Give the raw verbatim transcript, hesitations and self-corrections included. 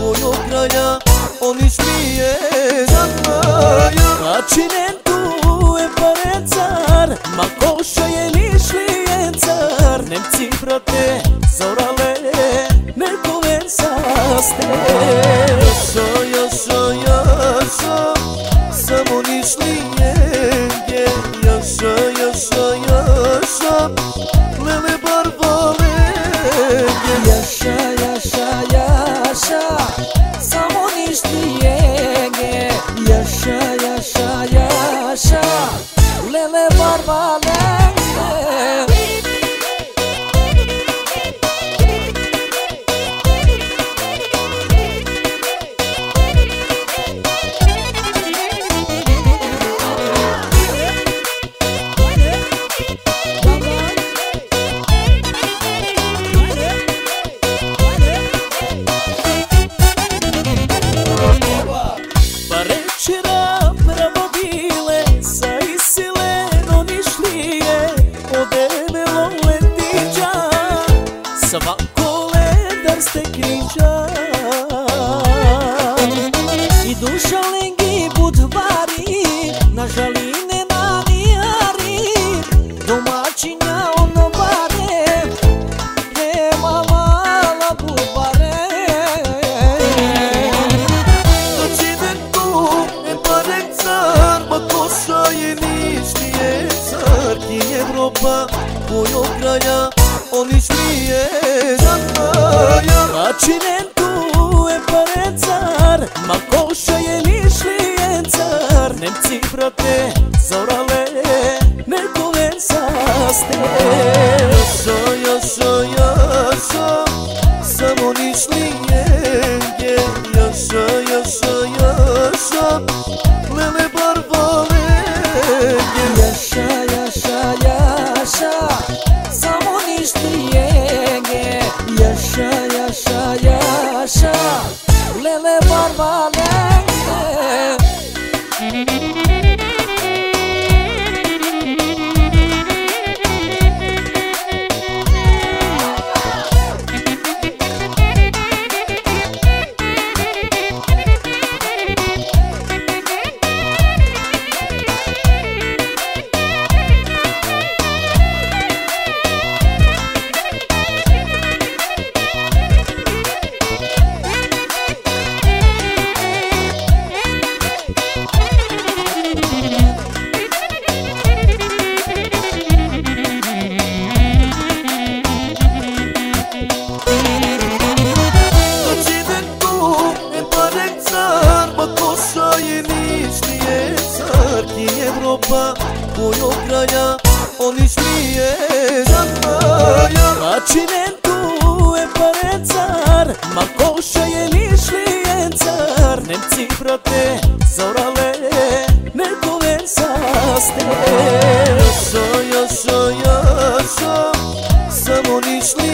Vojo kraja, oni smije zanaja. Načinen tu je parencar, ma koša je nišlijencar. Nemci prate zorale, neko vensaste. Jaša, jaša, jaša, samo nišlijenge. Jaša, jaša, jaša, lele barbalenge. Jaša, jaša, jaša, samo nišlijenge. Jaša, jaša, jaša, lele barbalenge. Svako ledar ste kriča I duša lengi budvari, na žaline na nijari. Domaćinja ono bare, nema mala bubare. Načinen tu je parencar, ma koša je nišlije car. Ki Evropa, Vojo kraja, oni smije zanaja. Načinen tu je parencar, ma koša je nišlijencar. Nemci prate zorale, neko vensaste. Jaša, jaša, jaša, samo nišlijenge. Jaša, jaša, jaša, lele barbalenge. Jaša, jaša, jaša, samo nišlijenge. Jaša, jaša, jaša, lele barbalenge. Ki Evropa, Vojo kraja, oni smije zanaja. Načinen tu je parencar, ma koša je nišlijencar. Nemci prate zorale, neko vensaste. Jaša, jaša, jaša, samo nišlijencar.